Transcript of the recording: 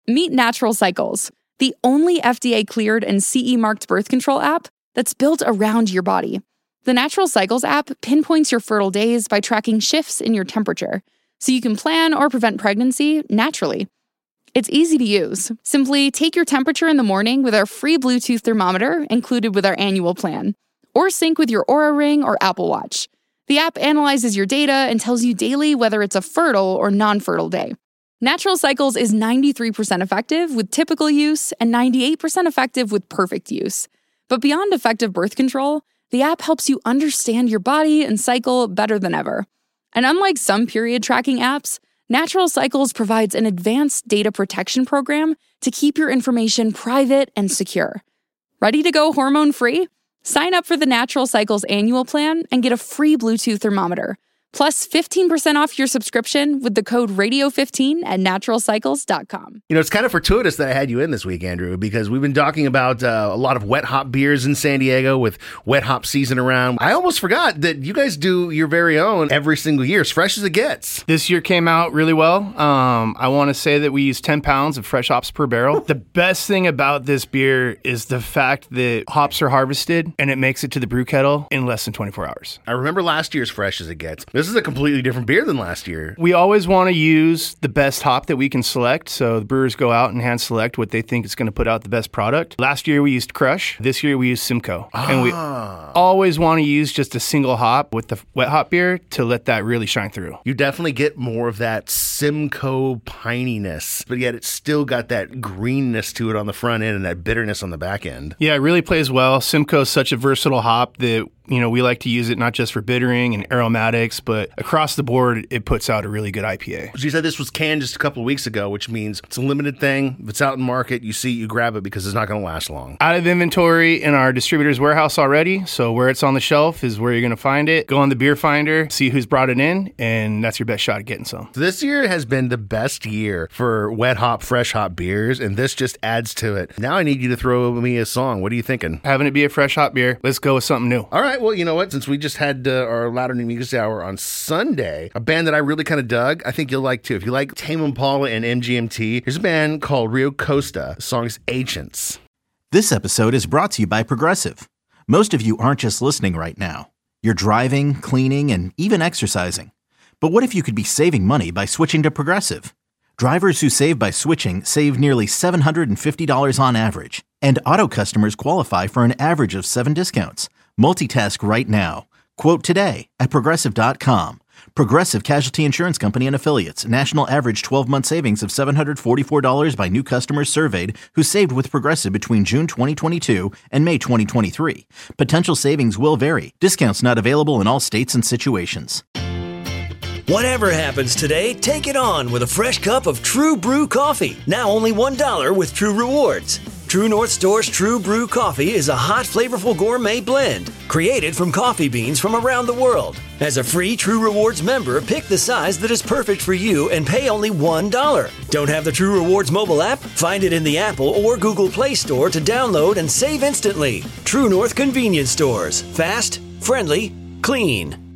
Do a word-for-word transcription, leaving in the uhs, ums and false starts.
Meet Natural Cycles, the only F D A-cleared and C E-marked birth control app that's built around your body. The Natural Cycles app pinpoints your fertile days by tracking shifts in your temperature, so you can plan or prevent pregnancy naturally. It's easy to use. Simply take your temperature in the morning with our free Bluetooth thermometer included with our annual plan, or sync with your Oura Ring or Apple Watch. The app analyzes your data and tells you daily whether it's a fertile or non-fertile day. Natural Cycles is ninety-three percent effective with typical use and ninety-eight percent effective with perfect use. But beyond effective birth control, the app helps you understand your body and cycle better than ever. And unlike some period tracking apps, Natural Cycles provides an advanced data protection program to keep your information private and secure. Ready to go hormone-free? Sign up for the Natural Cycles annual plan and get a free Bluetooth thermometer, plus fifteen percent off your subscription with the code radio fifteen at natural cycles dot com. You know, it's kind of fortuitous that I had you in this week, Andrew, because we've been talking about uh, a lot of wet hop beers in San Diego with wet hop season around. I almost forgot that you guys do your very own every single year, as fresh as it gets. This year came out really well. Um, I want to say that we use ten pounds of fresh hops per barrel. The best thing about this beer is the fact that hops are harvested and it makes it to the brew kettle in less than twenty-four hours. I remember last year's fresh as it gets. This is a completely different beer than last year. We always want to use the best hop that we can select, so the brewers go out and hand select what they think is going to put out the best product. Last year we used Crush. This year we used Simcoe. Ah. And we always want to use just a single hop with the wet hop beer to let that really shine through. You definitely get more of that Simcoe pininess, but yet it's still got that greenness to it on the front end and that bitterness on the back end. Yeah, it really plays well. Simcoe is such a versatile hop that, you know, we like to use it not just for bittering and aromatics, but across the board, it puts out a really good I P A. So you said this was canned just a couple of weeks ago, which means it's a limited thing. If it's out in market, you see, you grab it because it's not going to last long. Out of inventory in our distributor's warehouse already, so where it's on the shelf is where you're going to find it. Go on the beer finder, see who's brought it in, and that's your best shot at getting some. So this year has been the best year for wet hop, fresh hop beers, and this just adds to it. Now I need you to throw me a song. What are you thinking? Having it be a fresh hop beer, let's go with something new. All right, well, you know what? Since we just had uh, our Louder New Music Hour on Sunday, a band that I really kind of dug, I think you'll like too. If you like Tame Impala and M G M T, here's a band called Rio Costa. The song is Ancients. This episode is brought to you by Progressive. Most of you aren't just listening right now. You're driving, cleaning, and even exercising. But what if you could be saving money by switching to Progressive? Drivers who save by switching save nearly seven hundred fifty dollars on average. And auto customers qualify for an average of seven discounts. Multitask right now. Quote today at progressive dot com. Progressive Casualty Insurance Company and Affiliates. National average twelve-month savings of seven hundred forty-four dollars by new customers surveyed who saved with Progressive between June twenty twenty-two and May twenty twenty-three. Potential savings will vary. Discounts not available in all states and situations. Whatever happens today, take it on with a fresh cup of True Brew coffee. Now only one dollar with True Rewards. True North Store's True Brew Coffee is a hot, flavorful gourmet blend created from coffee beans from around the world. As a free True Rewards member, pick the size that is perfect for you and pay only one dollar. Don't have the True Rewards mobile app? Find it in the Apple or Google Play Store to download and save instantly. True North Convenience Stores. Fast, friendly, clean.